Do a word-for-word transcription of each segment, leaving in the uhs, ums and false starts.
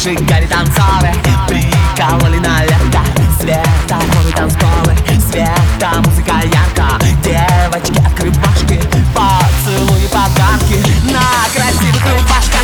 Зажигали танцоры, прикололи на лето. Светофоры, танцполы, света, музыка ярко. Девочки, открывашки, поцелуи, подарки на красивых рубашках.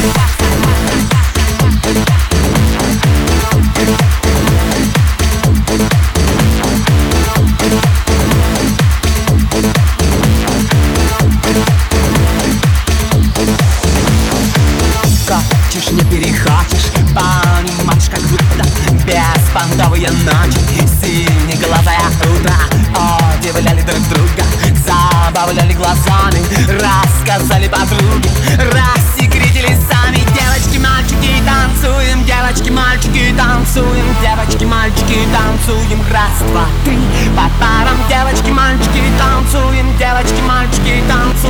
Хочешь, не перехочешь, понимаешь, как будто беспонтовые ночи, синеглазое утро. Удивляли друг друга, забавляли глазами, рассказали подруги, рассекретили сами. Девочки, мальчики, танцуем, девочки, мальчики, танцуем, девочки, мальчики, танцуем. Раз, два, три, по парам. Девочки, мальчики, танцуем, девочки, мальчики, танцуем.